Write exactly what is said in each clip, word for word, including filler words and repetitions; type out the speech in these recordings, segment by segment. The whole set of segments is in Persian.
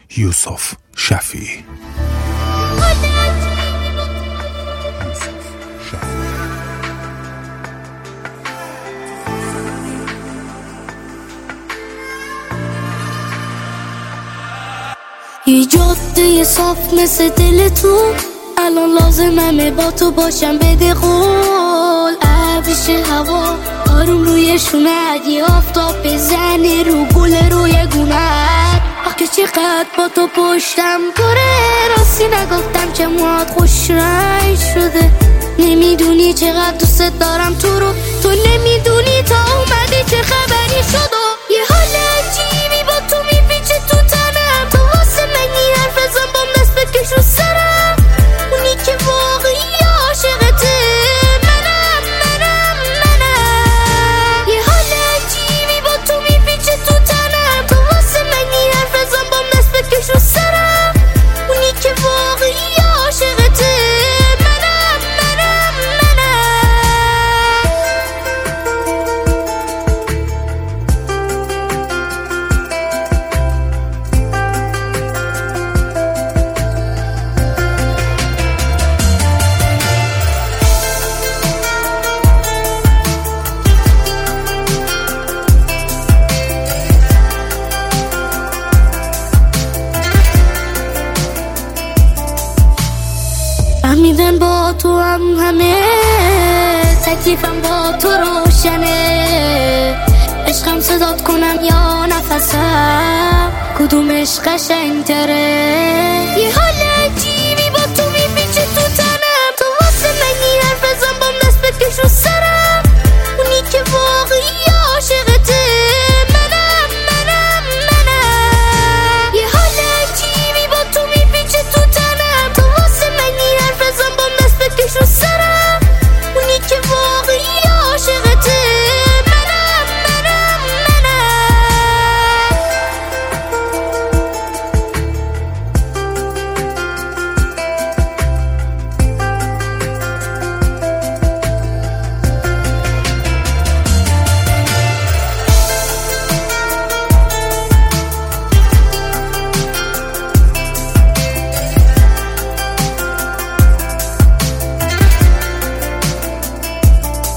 یوسف شفیعی. یه جاده صاف مثل دل تو، الان لازممه با تو باشم، بده قول. عبیش هوا آروم روی شونت، یه آفتاب بزنه رو گل روی گونت. آخه چقدر با تو پشتم پره، راستی نگفتم که موهات خوش رنگ شده. نمیدونی چقدر دوست دارم تو رو، تو نمیدونی تا اومدی چه خبری شد. و یه حال عجیبی با تو میپیچه تو تنم، تو واسه من این حرف ازم بام دست بکش رو سرم. اونی که واقعی عاشقته منم منم منم. یه حال عجیبی با تو میپیچه تو تنم، تو واسه من این حرف ازم بام دست بکش رو سرم. اونی که واقعی عاشقته منم منم منم. فهمیدن با تو هم همه، تکلیفم با تو روشنه. عشقم صدات کنم یا نفسم، کدومش قشنگ‌تره. یه حال عجیبی با تو میپیچه تو تنم، تو واسه من این حرف ازم بام دست بکش رو سرم. اونی که واقعی عاشقته منم منم منم. یه حال عجیبی با تو میپیچه تو تنم، تو واسه من این حرف ازم بام دست بکش رو سرم. اونی که واقعی عاشقته منم منم منم.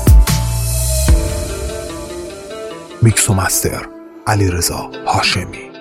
میکس و مستر علیرضا هاشمی.